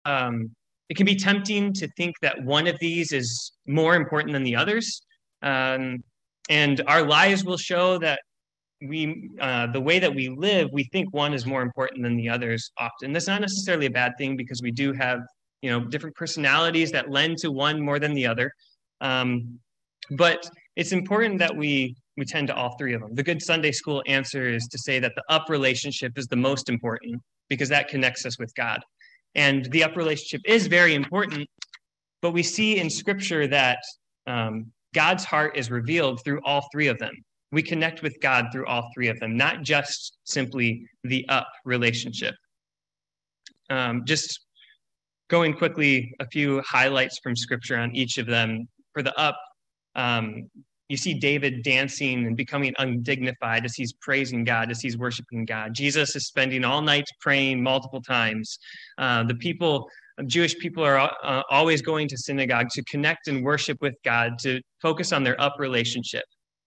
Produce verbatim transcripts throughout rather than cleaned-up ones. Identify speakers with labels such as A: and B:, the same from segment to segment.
A: um, it can be tempting to think that one of these is more important than the others. Um, and our lives will show that we, uh, the way that we live, we think one is more important than the others often. That's not necessarily a bad thing because we do have, you know, different personalities that lend to one more than the other. Um, but it's important that we we tend to all three of them. The good Sunday school answer is to say that the up relationship is the most important because that connects us with God. And the up relationship is very important, but we see in Scripture that um, God's heart is revealed through all three of them. We connect with God through all three of them, not just simply the up relationship. Um, just going quickly, a few highlights from Scripture on each of them. For the up, um, you see David dancing and becoming undignified as he's praising God, as he's worshiping God. Jesus is spending all night praying multiple times. Uh, the people, Jewish people are uh, always going to synagogue to connect and worship with God, to focus on their up relationship.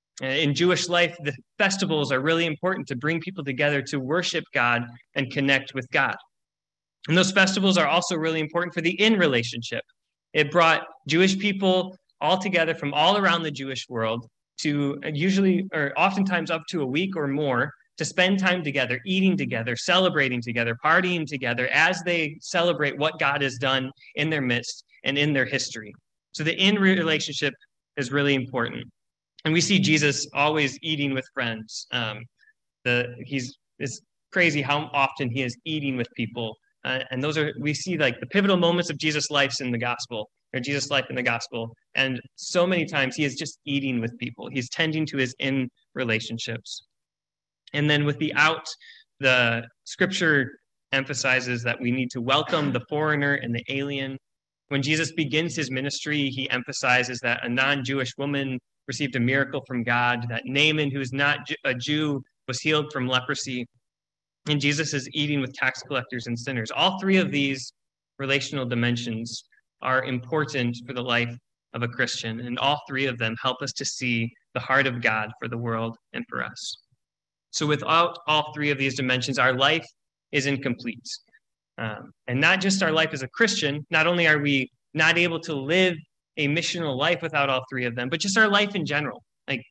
A: In Jewish life, the festivals are really important to bring people together to worship God and connect with God. And those festivals are also really important for the in relationship. It brought Jewish people all together from all around the Jewish world to usually, or oftentimes up to a week or more, to spend time together, eating together, celebrating together, partying together as they celebrate what God has done in their midst and in their history. So the in relationship is really important. And we see Jesus always eating with friends. Um, the he's it's crazy how often he is eating with people. Uh, and those are, we see like the pivotal moments of Jesus' life in the gospel, or Jesus' life in the gospel. And so many times he is just eating with people. He's tending to his in relationships. And then with the out, the Scripture emphasizes that we need to welcome the foreigner and the alien. When Jesus begins his ministry, he emphasizes that a non-Jewish woman received a miracle from God, that Naaman, who's not a Jew, was healed from leprosy. And Jesus is eating with tax collectors and sinners. All three of these relational dimensions are important for the life of a Christian, and all three of them help us to see the heart of God for the world and for us. So without all three of these dimensions, our life is incomplete. Um, and not just our life as a Christian, not only are we not able to live a missional life without all three of them, but just our life in general. Like,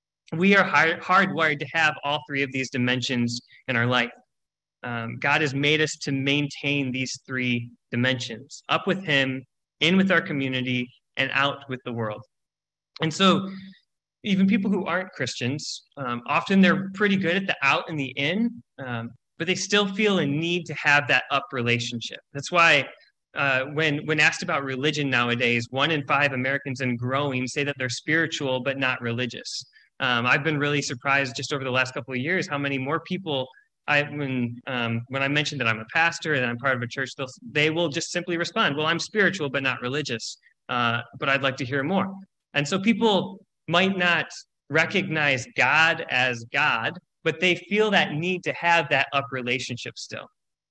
A: we are hard, hardwired to have all three of these dimensions in our life. Um, God has made us to maintain these three dimensions: up with him, in with our community, and out with the world. And so even people who aren't Christians, um, often they're pretty good at the out and the in, um, but they still feel a need to have that up relationship. That's why uh, when, when asked about religion nowadays, one in five Americans and growing say that they're spiritual but not religious. Um, I've been really surprised just over the last couple of years how many more people I, when um, when I mentioned that I'm a pastor and I'm part of a church, they will just simply respond, well, I'm spiritual but not religious, uh, but I'd like to hear more. And so people might not recognize God as God, but they feel that need to have that up relationship still.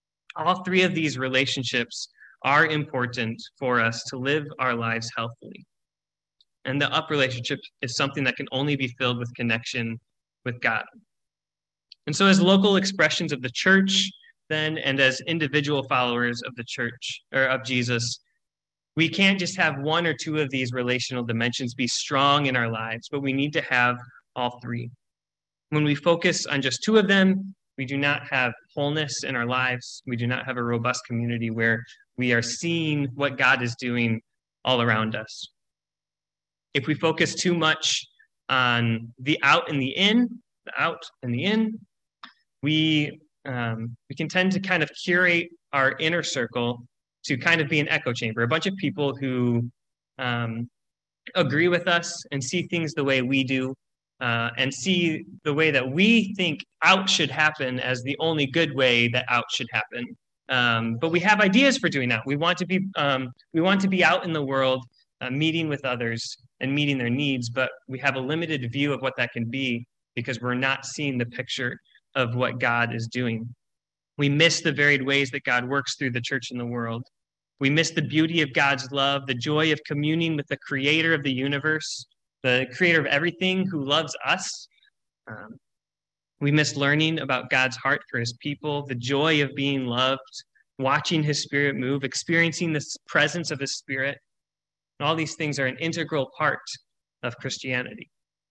A: All three of these relationships are important for us to live our lives healthily. And the up relationship is something that can only be filled with connection with God. And so as local expressions of the church, then, and as individual followers of the church, or of Jesus, we can't just have one or two of these relational dimensions be strong in our lives, but we need to have all three. When we focus on just two of them, we do not have wholeness in our lives. We do not have a robust community where we are seeing what God is doing all around us. If we focus too much on the out and the in, the out and the in, we um, we can tend to kind of curate our inner circle to kind of be an echo chamber, a bunch of people who um, agree with us and see things the way we do, uh, and see the way that we think out should happen as the only good way that out should happen. Um, but we have ideas for doing that. We want to be um, we want to be out in the world, uh, meeting with others and meeting their needs, but we have a limited view of what that can be because we're not seeing the picture of what God is doing. We miss the varied ways that God works through the church in the world. We miss the beauty of God's love, the joy of communing with the creator of the universe, the creator of everything who loves us. Um, we miss learning about God's heart for his people, the joy of being loved. watching his Spirit move, experiencing the presence of his Spirit. And all these things are an integral part of Christianity.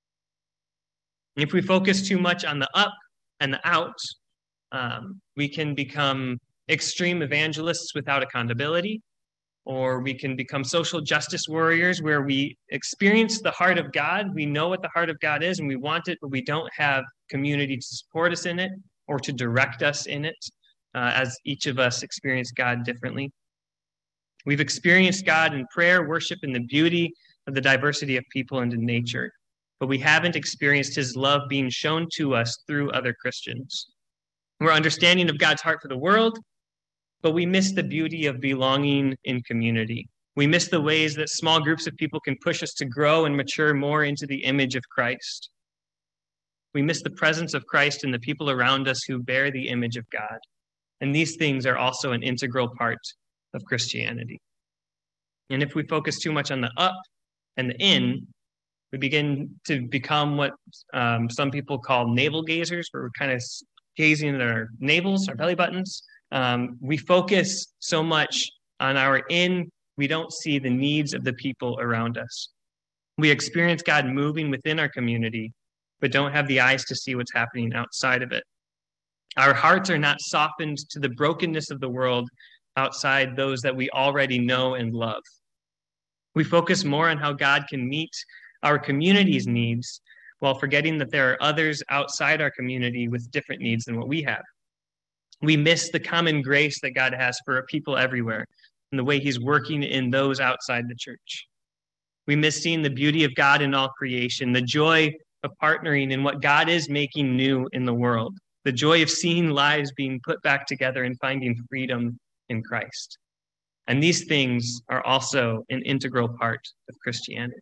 A: And if we focus too much on the up and the out, um, we can become extreme evangelists without accountability, or we can become social justice warriors where we experience the heart of God. We know what the heart of God is and we want it, but we don't have community to support us in it or to direct us in it, uh, as each of us experience God differently. We've experienced God in prayer, worship, and the beauty of the diversity of people and in nature, but we haven't experienced his love being shown to us through other Christians. We're understanding of God's heart for the world, but we miss the beauty of belonging in community. We miss the ways that small groups of people can push us to grow and mature more into the image of Christ. We miss the presence of Christ in the people around us who bear the image of God. And these things are also an integral part of Christianity. And if we focus too much on the up and the in, we begin to become what um, some people call navel gazers, where we're kind of gazing at our navels, our belly buttons. Um, we focus so much on our in, we don't see the needs of the people around us. We experience God moving within our community, but don't have the eyes to see what's happening outside of it. Our hearts are not softened to the brokenness of the world outside those that we already know and love. We focus more on how God can meet our community's needs while forgetting that there are others outside our community with different needs than what we have. We miss the common grace that God has for people everywhere and the way he's working in those outside the church. We miss seeing the beauty of God in all creation, the joy of partnering in what God is making new in the world, the joy of seeing lives being put back together and finding freedom in Christ. And these things are also an integral part of Christianity.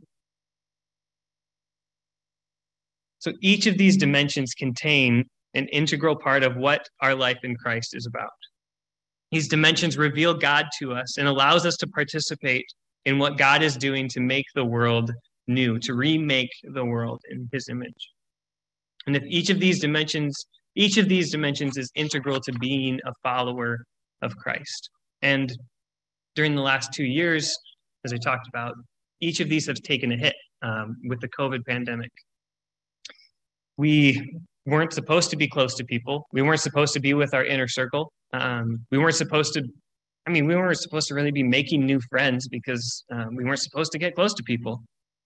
A: So each of these dimensions contain an integral part of what our life in Christ is about. These dimensions reveal God to us and allows us to participate in what God is doing to make the world new, to remake the world in his image. And if each of these dimensions, each of these dimensions is integral to being a follower of Christ. And during the last two years, as I talked about, each of these have taken a hit um, with the COVID pandemic. We weren't supposed to be close to people. We weren't supposed to be with our inner circle. Um, we weren't supposed to, I mean, we weren't supposed to really be making new friends because um, we weren't supposed to get close to people.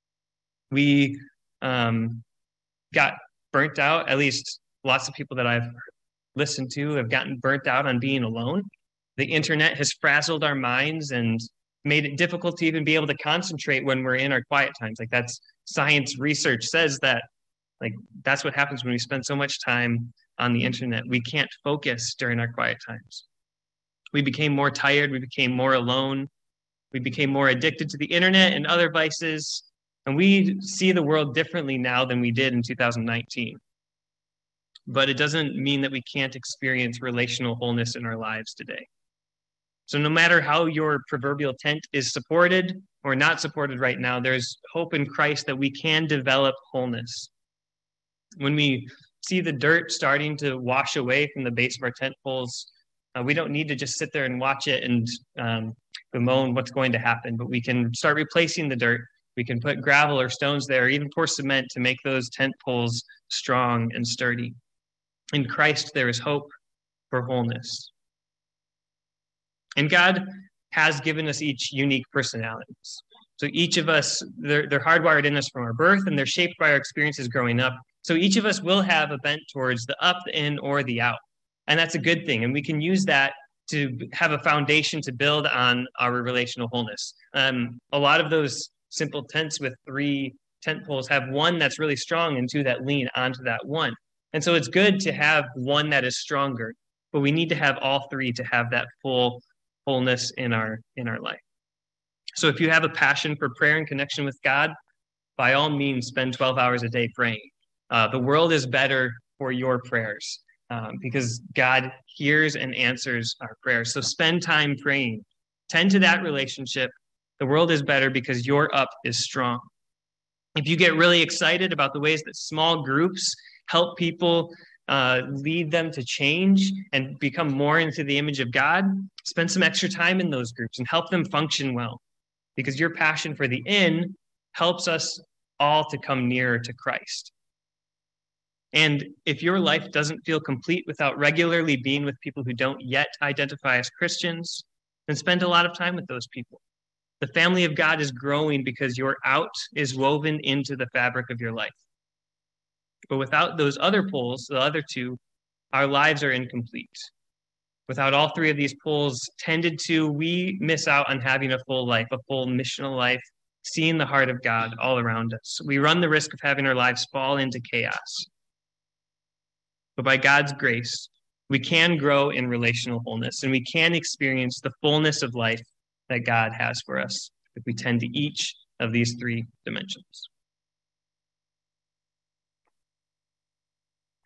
A: We um, got burnt out, at least lots of people that I've listened to have gotten burnt out on being alone. The internet has frazzled our minds and made it difficult to even be able to concentrate when we're in our quiet times. Like that's science research says that Like that's what happens when we spend so much time on the internet. We can't focus during our quiet times. We became more tired. We became more alone. We became more addicted to the internet and other vices. And we see the world differently now than we did in two thousand nineteen. But it doesn't mean that we can't experience relational wholeness in our lives today. So no matter how your proverbial tent is supported or not supported right now, there's hope in Christ that we can develop wholeness. When we see the dirt starting to wash away from the base of our tent poles, uh, we don't need to just sit there and watch it and um, bemoan what's going to happen, but we can start replacing the dirt. We can put gravel or stones there, or even pour cement to make those tent poles strong and sturdy. In Christ, there is hope for wholeness. And God has given us each unique personalities. So each of us, they're, they're hardwired in us from our birth, and they're shaped by our experiences growing up. So each of us will have a bent towards the up, the in, or the out. And that's a good thing. And we can use that to have a foundation to build on our relational wholeness. Um, a lot of those simple tents with three tent poles have one that's really strong and two that lean onto that one. And so it's good to have one that is stronger, but we need to have all three to have that full wholeness in our in our life. So if you have a passion for prayer and connection with God, by all means, spend twelve hours a day praying. Uh, the world is better for your prayers um, because God hears and answers our prayers. So spend time praying. Tend to that relationship. The world is better because your up is strong. If you get really excited about the ways that small groups help people uh, lead them to change and become more into the image of God, spend some extra time in those groups and help them function well. Because your passion for the in helps us all to come nearer to Christ. And if your life doesn't feel complete without regularly being with people who don't yet identify as Christians, then spend a lot of time with those people. The family of God is growing because your out is woven into the fabric of your life. But without those other poles, the other two, our lives are incomplete. Without all three of these poles tended to, we miss out on having a full life, a full missional life, seeing the heart of God all around us. We run the risk of having our lives fall into chaos. But by God's grace, we can grow in relational wholeness, and we can experience the fullness of life that God has for us if we tend to each of these three dimensions.